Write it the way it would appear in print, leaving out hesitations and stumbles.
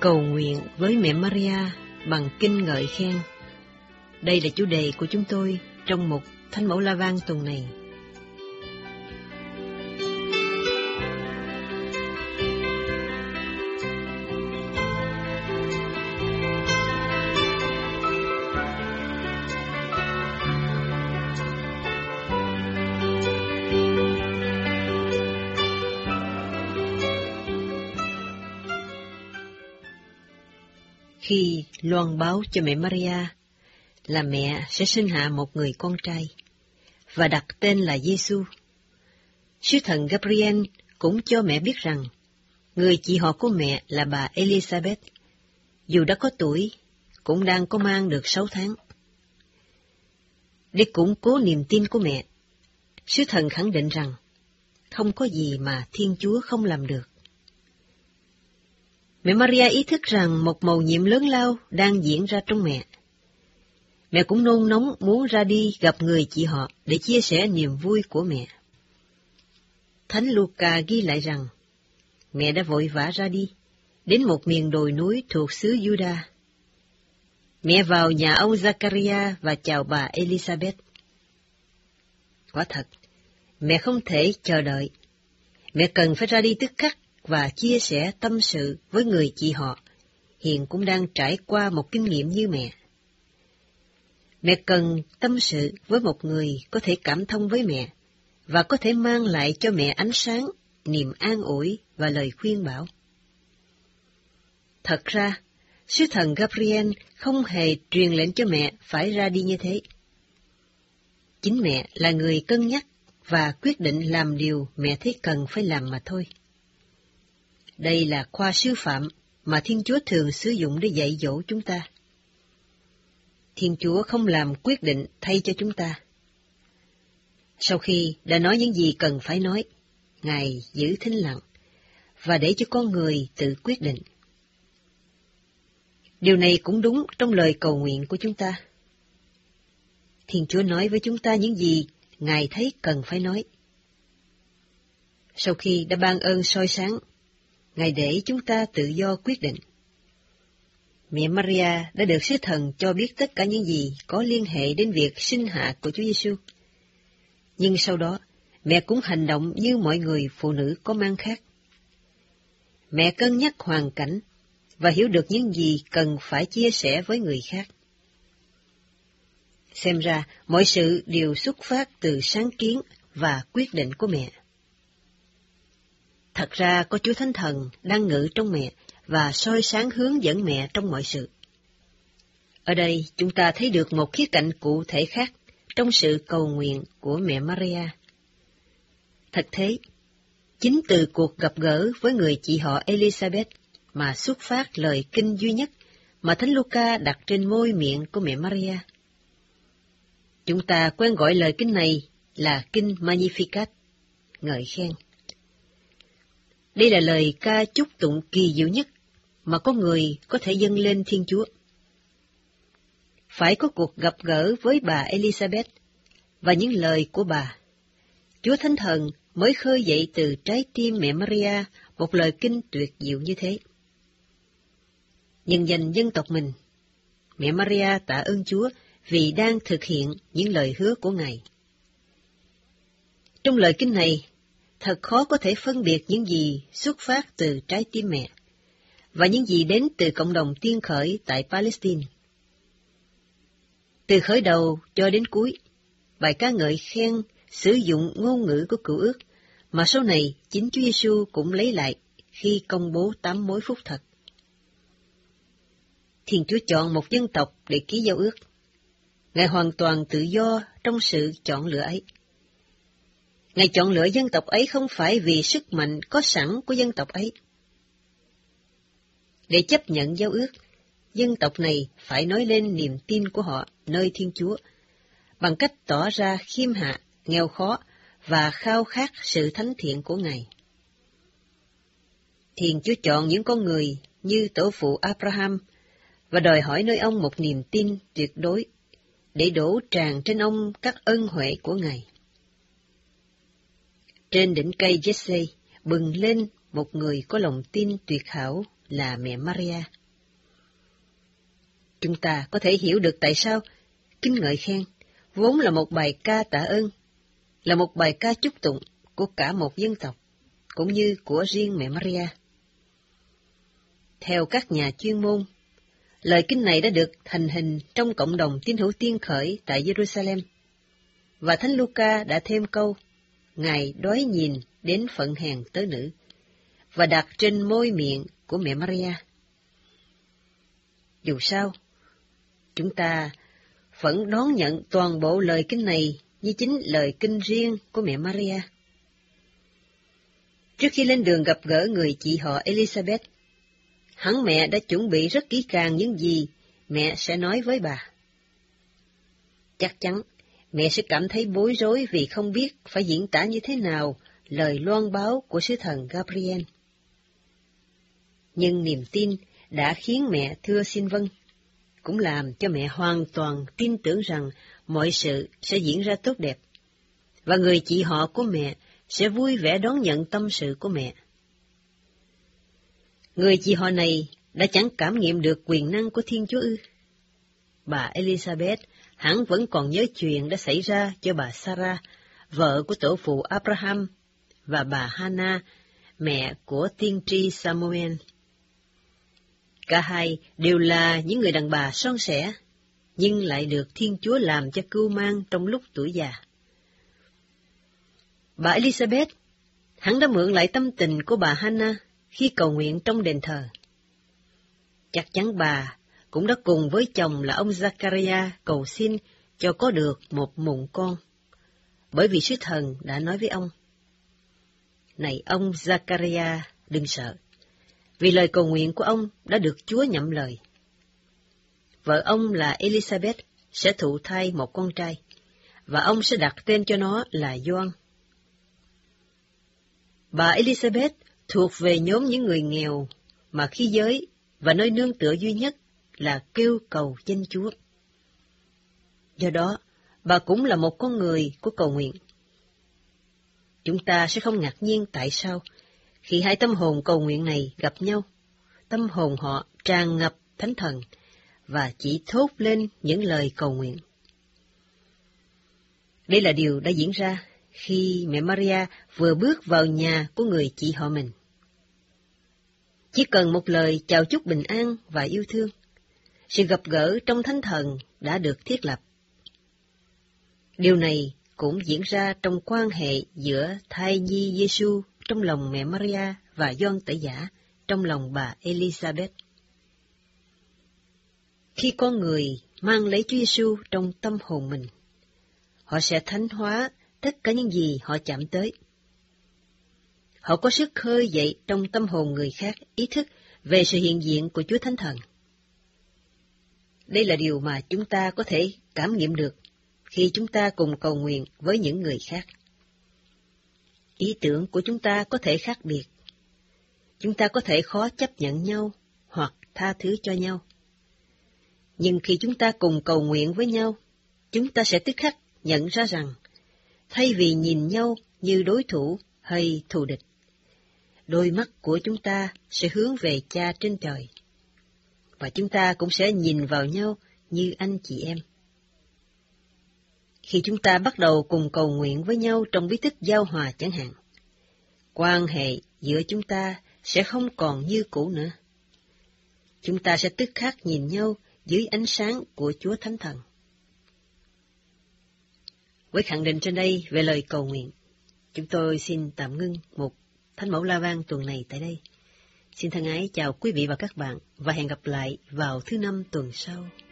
Cầu nguyện với mẹ Maria bằng kinh ngợi khen. Đây là chủ đề của chúng tôi trong mục Thánh Mẫu La Vang tuần này. Khi loan báo cho mẹ Maria là mẹ sẽ sinh hạ một người con trai và đặt tên là Giêsu, sứ thần Gabriel cũng cho mẹ biết rằng người chị họ của mẹ là bà Elizabeth, dù đã có tuổi, cũng đang có mang được 6 tháng. Để củng cố niềm tin của mẹ, sứ thần khẳng định rằng không có gì mà Thiên Chúa không làm được. Mẹ Maria ý thức rằng một mầu nhiệm lớn lao đang diễn ra trong mẹ. Mẹ cũng nôn nóng muốn ra đi gặp người chị họ để chia sẻ niềm vui của mẹ. Thánh Luca ghi lại rằng mẹ đã vội vã ra đi, đến một miền đồi núi thuộc xứ Juda. Mẹ vào nhà ông Zachariah và chào bà Elizabeth. Quả thật, mẹ không thể chờ đợi. Mẹ cần phải ra đi tức khắc và chia sẻ tâm sự với người chị họ, hiện cũng đang trải qua một kinh nghiệm như mẹ. Mẹ cần tâm sự với một người có thể cảm thông với mẹ, và có thể mang lại cho mẹ ánh sáng, niềm an ủi và lời khuyên bảo. Thật ra, sứ thần Gabriel không hề truyền lệnh cho mẹ phải ra đi như thế. Chính mẹ là người cân nhắc và quyết định làm điều mẹ thấy cần phải làm mà thôi. Đây là khoa sư phạm mà Thiên Chúa thường sử dụng để dạy dỗ chúng ta. Thiên Chúa không làm quyết định thay cho chúng ta. Sau khi đã nói những gì cần phải nói, Ngài giữ thinh lặng và để cho con người tự quyết định. Điều này cũng đúng trong lời cầu nguyện của chúng ta. Thiên Chúa nói với chúng ta những gì Ngài thấy cần phải nói. Sau khi đã ban ơn soi sáng, Ngài để chúng ta tự do quyết định. Mẹ Maria đã được sứ thần cho biết tất cả những gì có liên hệ đến việc sinh hạ của Chúa Giêsu. Nhưng sau đó, mẹ cũng hành động như mọi người phụ nữ có mang khác. Mẹ cân nhắc hoàn cảnh và hiểu được những gì cần phải chia sẻ với người khác. Xem ra, mọi sự đều xuất phát từ sáng kiến và quyết định của mẹ. Thật ra có Chúa Thánh Thần đang ngự trong mẹ và soi sáng hướng dẫn mẹ trong mọi sự. Ở đây chúng ta thấy được một khía cạnh cụ thể khác trong sự cầu nguyện của mẹ Maria. Thật thế, chính từ cuộc gặp gỡ với người chị họ Elizabeth mà xuất phát lời kinh duy nhất mà Thánh Luca đặt trên môi miệng của mẹ Maria. Chúng ta quen gọi lời kinh này là kinh Magnificat, ngợi khen. Đây là lời ca chúc tụng kỳ diệu nhất mà có người có thể dâng lên Thiên Chúa. Phải có cuộc gặp gỡ với bà Elizabeth và những lời của bà, Chúa Thánh Thần mới khơi dậy từ trái tim mẹ Maria một lời kinh tuyệt diệu như thế. Nhân danh dân tộc mình, mẹ Maria tạ ơn Chúa vì đang thực hiện những lời hứa của Ngài. Trong lời kinh này, thật khó có thể phân biệt những gì xuất phát từ trái tim mẹ và những gì đến từ cộng đồng tiên khởi tại Palestine. Từ khởi đầu cho đến cuối, bài ca ngợi khen sử dụng ngôn ngữ của Cựu Ước mà sau này chính Chúa Giêsu cũng lấy lại khi công bố 8 mối phúc thật. Thiên Chúa chọn một dân tộc để ký giao ước. Ngài hoàn toàn tự do trong sự chọn lựa ấy. Ngài chọn lựa dân tộc ấy không phải vì sức mạnh có sẵn của dân tộc ấy. Để chấp nhận giao ước, dân tộc này phải nói lên niềm tin của họ nơi Thiên Chúa, bằng cách tỏ ra khiêm hạ, nghèo khó và khao khát sự thánh thiện của Ngài. Thiên Chúa chọn những con người như tổ phụ Abraham và đòi hỏi nơi ông một niềm tin tuyệt đối để đổ tràn trên ông các ân huệ của Ngài. Trên đỉnh cây Giê-xê bừng lên một người có lòng tin tuyệt hảo là mẹ Maria. Chúng ta có thể hiểu được tại sao kính ngợi khen vốn là một bài ca tạ ơn, là một bài ca chúc tụng của cả một dân tộc, cũng như của riêng mẹ Maria. Theo các nhà chuyên môn, lời kinh này đã được thành hình trong cộng đồng tín hữu tiên khởi tại Jerusalem, và Thánh Luca đã thêm câu, Ngài đói nhìn đến phận hèn tớ nữ, và đặt trên môi miệng của mẹ Maria. Dù sao, chúng ta vẫn đón nhận toàn bộ lời kinh này như chính lời kinh riêng của mẹ Maria. Trước khi lên đường gặp gỡ người chị họ Elizabeth, hẳn mẹ đã chuẩn bị rất kỹ càng những gì mẹ sẽ nói với bà. Chắc chắn mẹ sẽ cảm thấy bối rối vì không biết phải diễn tả như thế nào lời loan báo của sứ thần Gabriel. Nhưng niềm tin đã khiến mẹ thưa xin vâng, cũng làm cho mẹ hoàn toàn tin tưởng rằng mọi sự sẽ diễn ra tốt đẹp, và người chị họ của mẹ sẽ vui vẻ đón nhận tâm sự của mẹ. Người chị họ này đã chẳng cảm nghiệm được quyền năng của Thiên Chúa ư? Bà Elizabeth hẳn vẫn còn nhớ chuyện đã xảy ra cho bà Sarah, vợ của tổ phụ Abraham, và bà Hannah, mẹ của tiên tri Samuel. Cả hai đều là những người đàn bà son sẻ, nhưng lại được Thiên Chúa làm cho cưu mang trong lúc tuổi già. Bà Elizabeth hẳn đã mượn lại tâm tình của bà Hannah khi cầu nguyện trong đền thờ. Chắc chắn bà cũng đã cùng với chồng là ông Zachariah cầu xin cho có được một mụn con, bởi vì sứ thần đã nói với ông, Này ông Zachariah, đừng sợ, vì lời cầu nguyện của ông đã được Chúa nhậm lời. Vợ ông là Elizabeth sẽ thụ thai một con trai, và ông sẽ đặt tên cho nó là Gioan. Bà Elizabeth thuộc về nhóm những người nghèo mà khí giới và nơi nương tựa duy nhất là kêu cầu danh Chúa. Do đó, bà cũng là một con người của cầu nguyện. Chúng ta sẽ không ngạc nhiên tại sao, khi hai tâm hồn cầu nguyện này gặp nhau, tâm hồn họ tràn ngập Thánh Thần và chỉ thốt lên những lời cầu nguyện. Đây là điều đã diễn ra khi mẹ Maria vừa bước vào nhà của người chị họ mình. Chỉ cần một lời chào chúc bình an và yêu thương, sự gặp gỡ trong Thánh Thần đã được thiết lập. Điều này cũng diễn ra trong quan hệ giữa thai nhi Giêsu trong lòng mẹ Maria và Gioan Tẩy Giả trong lòng bà Elizabeth. Khi con người mang lấy Chúa Giêsu trong tâm hồn mình, họ sẽ thánh hóa tất cả những gì họ chạm tới. Họ có sức khơi dậy trong tâm hồn người khác ý thức về sự hiện diện của Chúa Thánh Thần. Đây là điều mà chúng ta có thể cảm nghiệm được khi chúng ta cùng cầu nguyện với những người khác. Ý tưởng của chúng ta có thể khác biệt. Chúng ta có thể khó chấp nhận nhau hoặc tha thứ cho nhau. Nhưng khi chúng ta cùng cầu nguyện với nhau, chúng ta sẽ tức khắc nhận ra rằng, thay vì nhìn nhau như đối thủ hay thù địch, đôi mắt của chúng ta sẽ hướng về Cha trên trời, và chúng ta cũng sẽ nhìn vào nhau như anh chị em. Khi chúng ta bắt đầu cùng cầu nguyện với nhau trong bí tích giao hòa chẳng hạn, quan hệ giữa chúng ta sẽ không còn như cũ nữa. Chúng ta sẽ tức khắc nhìn nhau dưới ánh sáng của Chúa Thánh Thần. Với khẳng định trên đây về lời cầu nguyện, chúng tôi xin tạm ngưng một Thánh Mẫu La Vang tuần này tại đây. Xin thân ái chào quý vị và các bạn, và hẹn gặp lại vào thứ Năm tuần sau.